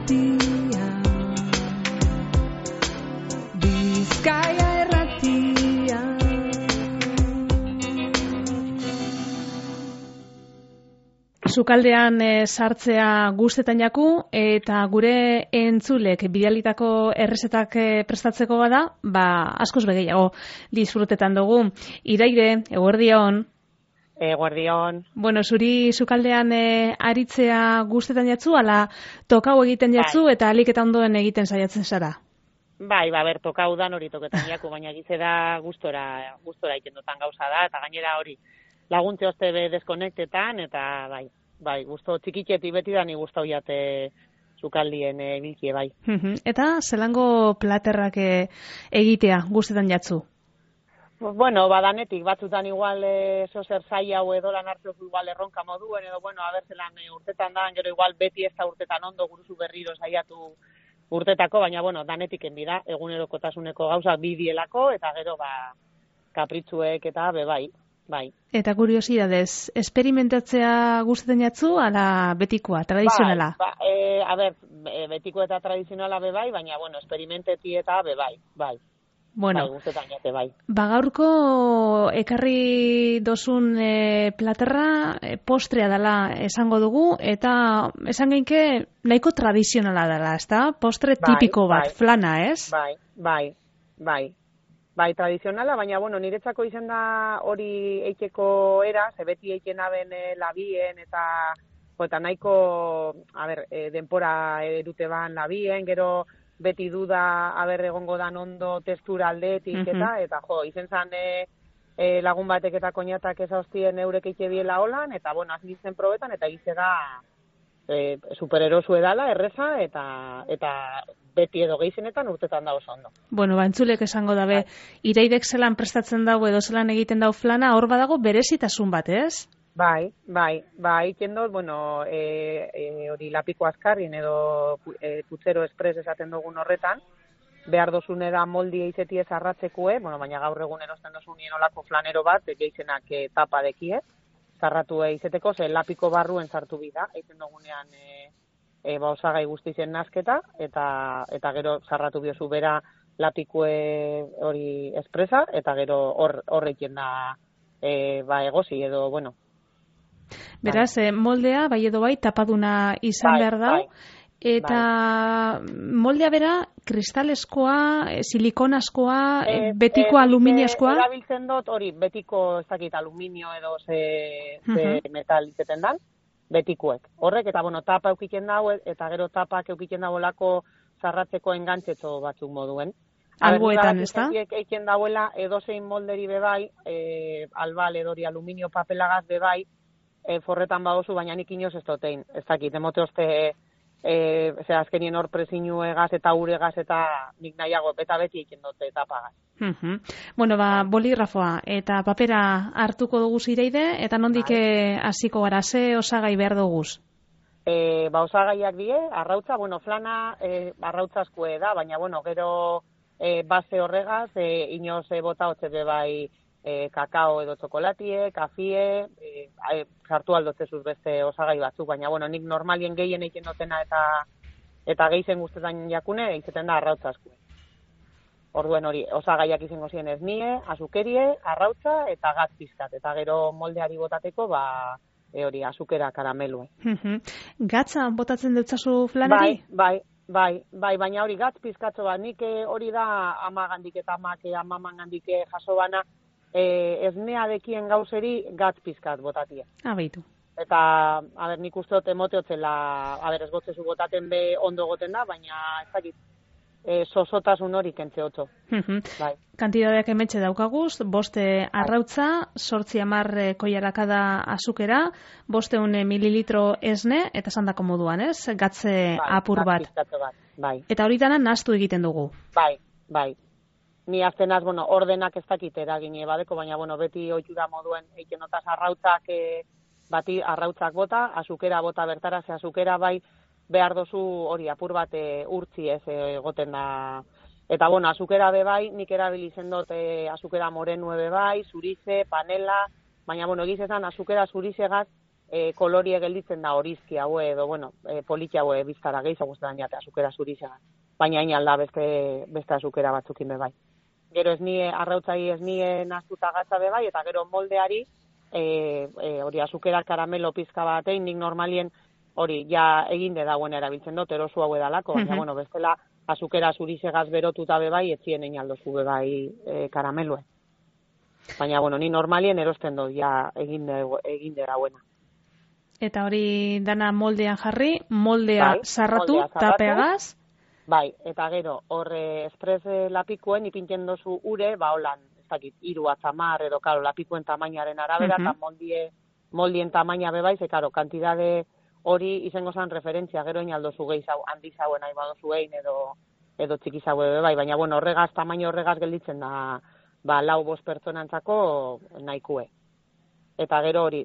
irratia, Bizkaia irratia. Sukaldean sartzea gustetan jaku eta gure entzulek bidalitako errezetak prestatzeko bada, askoz begeiago disfrutetan dugu. Iraire, eguerdion. Eguerdion. Bueno, zuri sukaldean aritzea gustetan jatzu, ala tokau egiten jatzu eta alik eta ondoen egiten saiatzen zara? Bai, tokau dan hori toketan jaku, baina gize da gustora ikendotan gauza da, eta gainera hori laguntze oste be deskonektetan, eta bai, gusto txikitxeti beti da ni gustau jate sukaldien bilkie, bai. Eta zelango platerrak egitea gustetan jatzu? Bueno, badanetik, batzutan igual zozer zai hau edo lan hartzuk igual erronka moduen, edo bueno, zelan urtetan da, gero igual beti ez da urtetan ondo guruzu berriro saiatu urtetako, baina bueno, danetik enbida, egunerokotasuneko gauza bidielako, eta gero kapritzuek eta bai. Eta kuriosidadez, esperimentatzea gustatzen jatzu, ala betikoa, tradizionala? Betiko eta tradizionala bai, baina bueno, esperimenteti eta bai. Bueno, gustetan jate bai. Gaurko ekarri dozun platerra postrea dela esango dugu, eta esan geinke nahiko tradizionala dela, ezta? Postre tipiko bat, flana, ez? Bai, tradizionala, baina, bueno, niretzako izen da hori eiteko era, ze beti eiken aben labien, eta nahiko, denpora edute ban labien, gero beti duda, egongo dan ondo testura aldetik, eta izen zan lagun batek eta koñatak ezauztien eurek eike biela holan, eta, bueno, azizten probetan, eta gize da supererosu edala, erreza, eta beti edo geizenetan urtetan da oso ondo. Bueno, entzulek esango dabe, Iraidek zelan prestatzen dago edo zelan egiten dau flana, hor badago berezitasun bat, ez? Bai, ikendot, bueno, hori lapiko azkarrin edo putzero espres esaten dugun horretan, behar dozune da moldi eizeti ez arratzekue, bueno, baina gaur egun erosten dozunien olako flanero bat, geizenak tapa dekie, zarratu eizeteko, ze lapiko barruen sartu bida, eizen dugunean osagai guztizien nazketa, eta gero zarratu biozu bera lapikue hori espresa, eta gero horrekin da egosi edo, bueno. Beraz, moldea, bai edo bai, tapaduna izan behar dau, eta moldea bera, kristaleskoa, silikonazkoa, betiko aluminioskoa? Erabiltzen dut hori, betiko, ez dakit, aluminio edo ze metal izeten dan, betikuek. Horrek, eta bueno, tapa eukiken dago, eta gero tapak eukiken dago lako zarratzeko engantzetzo batzuk moduen. Alboetan, ez da? Eiken dagoela edozein molderi bebai, albal edori aluminio papelagaz bebai, forretan badozu, baina nik inoz ez dotein. Ez dakit, emote oste, azkenien hor presinu egaz eta uregaz eta nik nahiago, eta beti eiken dute tapagaz. Bueno, boligrafoa eta papera hartuko dugu Iraide, eta nondik hasiko gara, ze osagai behar duguz? Osagaiak die, arrautza, bueno, flana arrautzazkoe da, baina, bueno, gero base horregaz, inoz bota hotze bai kakao edo txokolatie, kafie, sartu aldotzezuz beste osagai batzuk, baina, bueno, nik normalien gehien eiken dutena eta geizen guztetan jakune, eitzeten da arrautzazkoe. Orduen hori, osagaiak izango ziren ez nie, azukerie, arrautza eta gatz pizkat. Eta gero moldeari botateko, hori, azukera karamelue. Gatza botatzen deutzazu flanari? Bai, baina hori gatz pizkatzo bat. Nik hori da amagandik eta amamangandik jaso bana, ez nea dekien gauzeri gatz pizkat botatie. Beitu. Eta, nik uste dut emoteotzela, ez gotzezu botaten be ondo goten da, baina ez dakit. Sosotasun hori kentze otzo. Kantidadeak emetxe daukaguz, 5 arrautza, 8 koiarakada azukera, 500 mililitro esne, eta sandako moduan, ez? Gatze apur bat. Eta hori dana nahastu egiten dugu. Bai. Ni aztenaz, bueno, ordenak ez dakit eragine badeko, baina, bueno, beti oitura moduen eiken otaz arrautzak bota, azukera bota bertara, ze azukera bai, behar dozu hori apur bat urtzi ez egoten da. Eta, bueno, azukera bebai, nik erabilizen dut azukera morenue bebai, zurize, panela, baina, bueno, egizezan azukera zurizegaz kolorie gelditzen da horizki haue edo, bueno, poliki haue biztara gehiago guztetan jate azukera zurixa. Baina hain alda beste azukera batzukin bebai. Gero arrautzai ez nie naztuta gatza bebai, eta gero moldeari, hori azukera karamelo pizka batein, nik normalien hori ja eginde dagoen erabiltzen dut, erosu haue dalako, baina, bueno, bestela azukera zurixegaz berotuta bebai, etzien egin aldozu bebai karamelue. Baina, bueno, ni normalien erosten dut, ja eginde dagoena. Eta hori dana moldean jarri, moldea sarratu, tapeagaz. Bai, eta gero, horre espres lapikuen ipintzen dozu ure, holan, ez dakit, 3 atzamar edo, karo, lapikuen tamainaren arabera, eta moldien tamaina bebai, ze, karo, kantidade hori izango zan referentzia, gero inaldozu gehiago, handi zauen nahi badozu egin edo txiki zaue bebai, baina, bueno, tamaino horregaz gelditzen da, 4-5 pertsonantzako nahikue. Eta gero hori,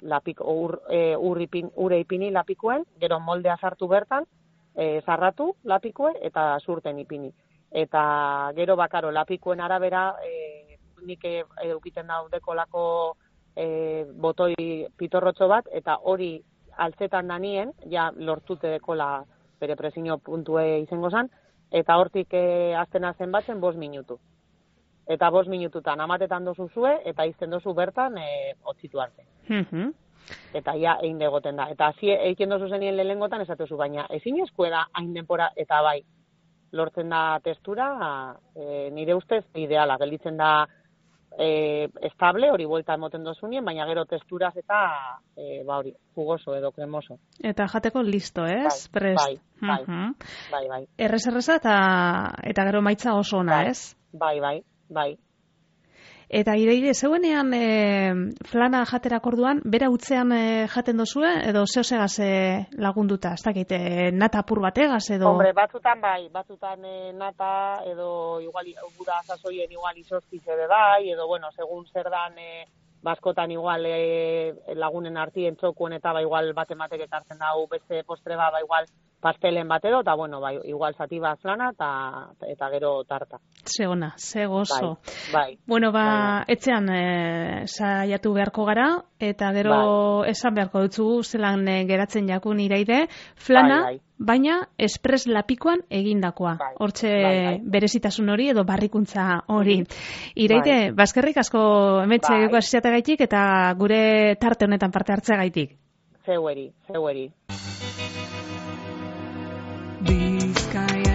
ure ipini lapikuen, gero moldea sartu bertan, zarratu lapikue eta surten ipini. Eta gero bakaro lapikuen arabera, nik edukiten daudekolako botoi pitorrotxo bat, eta hori altzetan danien, ja lortute dekola bere presio puntue izango zan, eta hortik azten zen batzen 5 minutu. Eta 5 minututan amatetan dozu zue, eta izten dozu bertan otzitu arte. Eta ja egin degoten da. Eta hazi egiten dozu zenien lehengotan esatezu, baina ezin eskue da hain denpora, eta bai, lortzen da testura, nire ustez ideala, gelditzen da estable, hori buelta emoten dozunien, baina gero testuraz eta hori, jugoso edo kremoso. Eta jateko listo, ez? Bai, bai. Errez-erreza eta gero maitza oso ona, ez? Bai. Eta Iraide, zeuenean flana jaterak orduan, bera utzean jaten dozue, edo zehosegaz lagunduta, ez dakit, nata apur bategaz, edo... Hombre, batzutan nata, edo igual, gura sasoien igual izozkiz ere bai, edo, bueno, segun zer dan, baskotan igual lagunen artien txokuen eta igual batematek ekartzen dau beste postre igual pastelen bat edo, eta bueno, igual zati bat flana eta gero tarta. Zegona, zegozo. Bai. Bueno, etxean saiatu beharko gara, eta gero esan beharko dutzu zelan geratzen jakun Iraide, flana, baina espres lapikoan egindakoa. Hortxe berezitasun hori edo barrikuntza hori. Iraide, bazkerrik asko emetxe egiko asiatagaitik eta gure tarte honetan parte hartzeagaitik. Zeueri. Bizkaia